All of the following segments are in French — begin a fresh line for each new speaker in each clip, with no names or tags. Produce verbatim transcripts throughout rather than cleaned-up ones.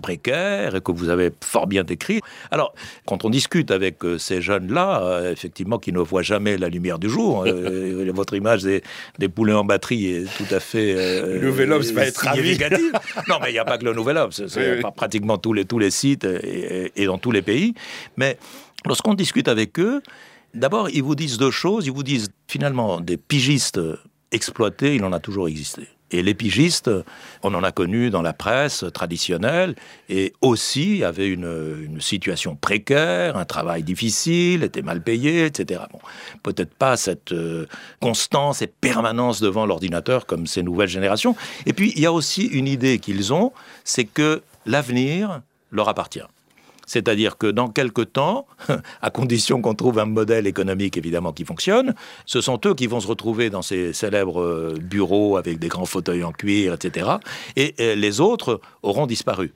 précaire et que vous avez fort bien décrit. Alors, quand on discute avec euh, ces jeunes-là, euh, effectivement, qui ne voient jamais la lumière du jour, euh, votre image des, des poulets en batterie est tout à fait euh,
le Nouvel Obs va être
significative. Non, mais il n'y a pas que le Nouvel Obs, c'est, c'est oui, oui. pratiquement tous les, tous les sites et, et dans tous les pays. Mais lorsqu'on discute avec eux, d'abord, ils vous disent deux choses. Ils vous disent, finalement, des pigistes exploités, il en a toujours existé. Et les pigistes, on en a connu dans la presse traditionnelle, et aussi avaient une, une situation précaire, un travail difficile, étaient mal payés, et cetera. Bon, peut-être pas cette euh, constance et permanence devant l'ordinateur comme ces nouvelles générations. Et puis, il y a aussi une idée qu'ils ont, c'est que l'avenir leur appartient. C'est-à-dire que dans quelque temps, à condition qu'on trouve un modèle économique évidemment qui fonctionne, ce sont eux qui vont se retrouver dans ces célèbres bureaux avec des grands fauteuils en cuir, et cetera. Et les autres auront disparu.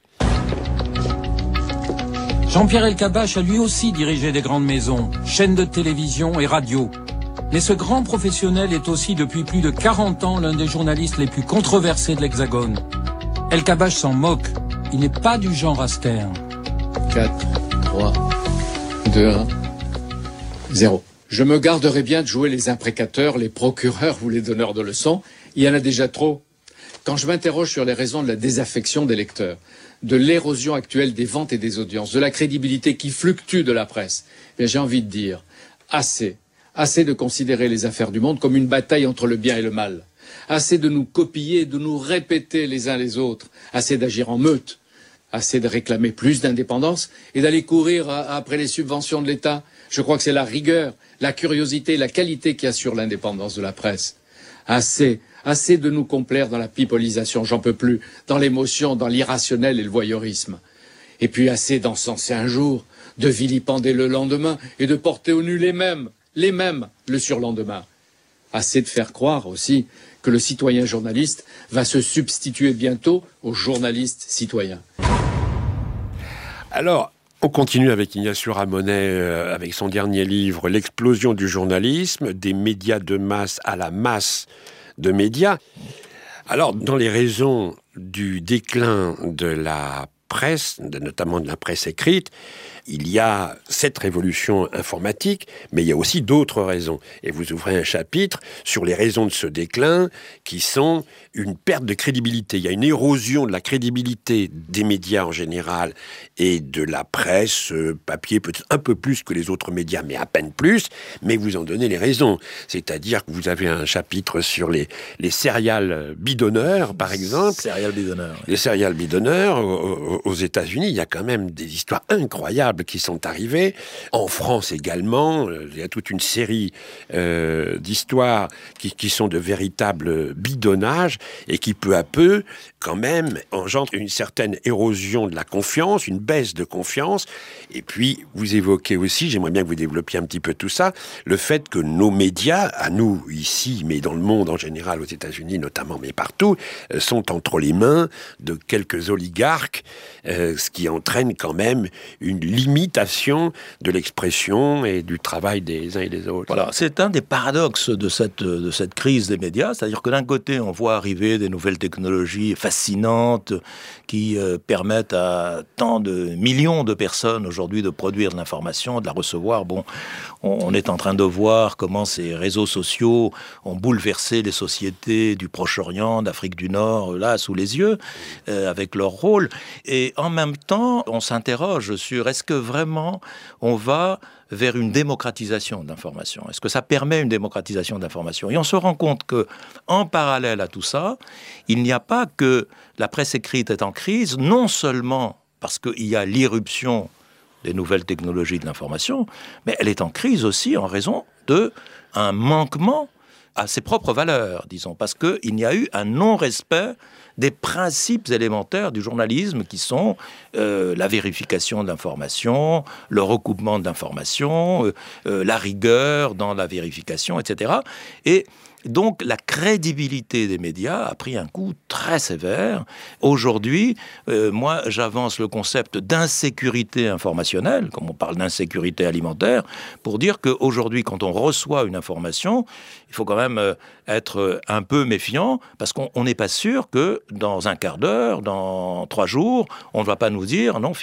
Jean-Pierre Elkabbach a lui aussi dirigé des grandes maisons, chaînes de télévision et radio. Mais ce grand professionnel est aussi depuis plus de quarante ans l'un des journalistes les plus controversés de l'Hexagone. Elkabbach s'en moque. Il n'est pas du genre à se taire.
quatre, trois, deux, un, zéro. Je me garderai bien de jouer les imprécateurs, les procureurs ou les donneurs de leçons. Il y en a déjà trop. Quand je m'interroge sur les raisons de la désaffection des lecteurs, de l'érosion actuelle des ventes et des audiences, de la crédibilité qui fluctue de la presse, bien j'ai envie de dire assez, assez de considérer les affaires du monde comme une bataille entre le bien et le mal. Assez de nous copier, de nous répéter les uns les autres. Assez d'agir en meute. Assez de réclamer plus d'indépendance et d'aller courir après les subventions de l'État. Je crois que c'est la rigueur, la curiosité, la qualité qui assurent l'indépendance de la presse. Assez, assez de nous complaire dans la pipolisation, j'en peux plus, dans l'émotion, dans l'irrationnel et le voyeurisme. Et puis assez d'encenser un jour, de vilipender le lendemain et de porter au nu les mêmes, les mêmes, le surlendemain. Assez de faire croire aussi que le citoyen journaliste va se substituer bientôt au journaliste citoyen.
Alors, on continue avec Ignacio Ramonet, euh, avec son dernier livre, L'explosion du journalisme, des médias de masse à la masse de médias. Alors, dans les raisons du déclin de la presse, notamment de la presse écrite, il y a cette révolution informatique, mais il y a aussi d'autres raisons. Et vous ouvrez un chapitre sur les raisons de ce déclin qui sont une perte de crédibilité. Il y a une érosion de la crédibilité des médias en général et de la presse, euh, papier peut-être un peu plus que les autres médias, mais à peine plus, mais vous en donnez les raisons. C'est-à-dire que vous avez un chapitre sur les, les céréales bidonneurs, par exemple.
Céréales bidonneurs.
Les céréales bidonneurs, aux, aux États-Unis, il y a quand même des histoires incroyables qui sont arrivées. En France également, il y a toute une série euh, d'histoires qui, qui sont de véritables bidonnages et qui, peu à peu, quand même, engendrent une certaine érosion de la confiance, une baisse de confiance. Et puis, vous évoquez aussi, j'aimerais bien que vous développiez un petit peu tout ça, le fait que nos médias, à nous ici, mais dans le monde en général, aux États-Unis notamment, mais partout, sont entre les mains de quelques oligarques, euh, ce qui entraîne quand même une limitation de l'expression et du travail des uns et des autres.
Voilà, c'est un des paradoxes de cette, de cette crise des médias, c'est-à-dire que d'un côté, on voit arriver des nouvelles technologies fascinantes qui euh, permettent à tant de millions de personnes aujourd'hui de produire de l'information, de la recevoir. Bon, on, on est en train de voir comment ces réseaux sociaux ont bouleversé les sociétés du Proche-Orient, d'Afrique du Nord, là, sous les yeux, euh, avec leur rôle. Et en même temps, on s'interroge sur est-ce que vraiment on va vers une démocratisation de l'information? Est-ce que ça permet une démocratisation de l'information? Et on se rend compte que, en parallèle à tout ça, il n'y a pas que la presse écrite est en crise, non seulement parce qu'il y a l'irruption des nouvelles technologies de l'information, mais elle est en crise aussi en raison d'un manquement à ses propres valeurs, disons, parce qu'il y a eu un non-respect des principes élémentaires du journalisme qui sont euh, la vérification de l'information, le recoupement de l'information, euh, euh, la rigueur dans la vérification, et cetera. Et Donc la crédibilité des médias a pris un coup très sévère. Aujourd'hui, euh, moi j'avance le concept d'insécurité informationnelle, comme on parle d'insécurité alimentaire, pour dire qu'aujourd'hui quand on reçoit une information, il faut quand même euh, être un peu méfiant, parce qu'on n'est pas sûr que dans un quart d'heure, dans trois jours, on ne va pas nous dire non,